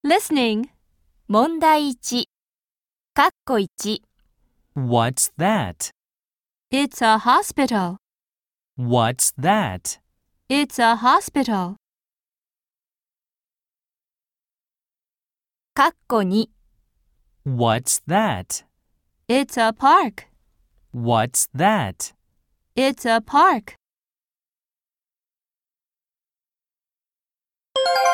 Listening 問題1かっこ1 What's that? It's a hospital. What's that? It's a hospital. かっこ2 What's that? It's a park. What's that? It's a park.